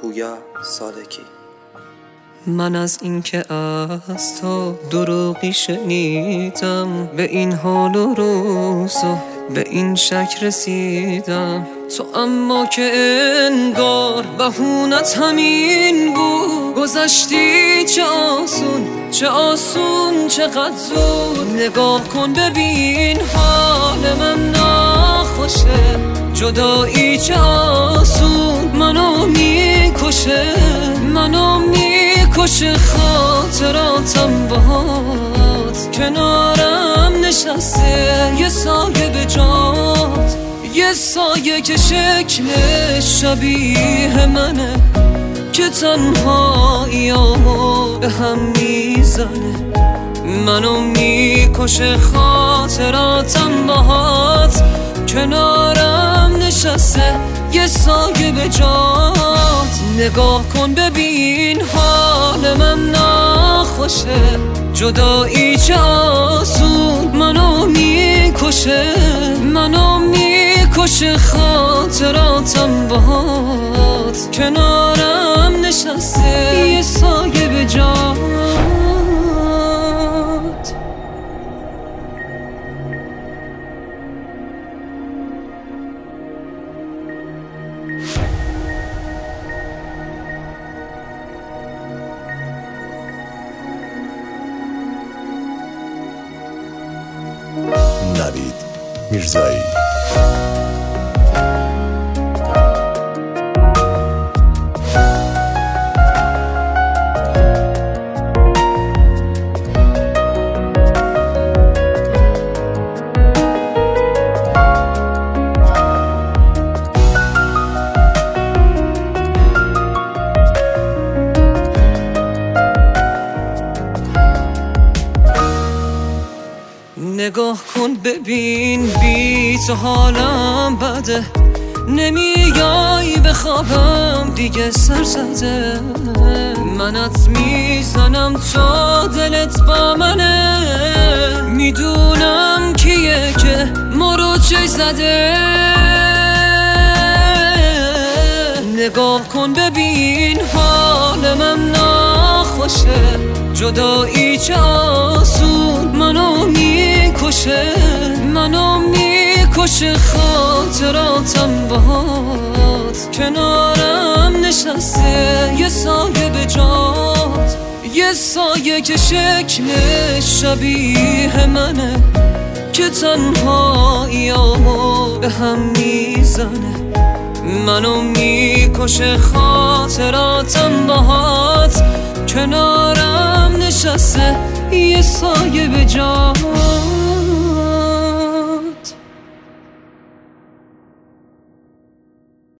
پویا سالکی. من از این که از تو دروغی شنیدم، به این حال و روز و به این شک رسیدم. تو اما که انگار بهونت همین بود، گذشتی چه آسون چه آسون چقدر زود. نگاه کن ببین حال من ناخوشه، جدایی چه آسون منو میکشه، منو میکشه. خاطراتم باهات کنارم نشسته، یه سایه به جات، یه سایه که شکلش شبیه منه، که تنهاییامو به هم میزنه، منو میکشه. خاطراتم باهات کنارم نشسته، یه سایه به جات. نگاه کن ببین حال من ناخوشه، جدایی چه آسون منو میکشه، منو میکشه. خاطراتم باهات کنارم نشسته، یه سایه به جات. نوید میرزایی. نگاه کن ببین بی تو حالم بده، نمیای بخوابم دیگه سر زده. منت میزنم تا دلت با منه، میدونم کیه که ما رو چه زده. نگاه کن ببین حال من ناخوشه، جدایی چه آسون منو میکشه، منو میکشه. خاطراتم باهات کنارم نشسته، یه سایه به جات، یه سایه که شکلش شبیه منه، که تنهاییامو به هم میزنه، منو میکشه. خاطراتم باهات کنارم نشسته، یه سایه به جات.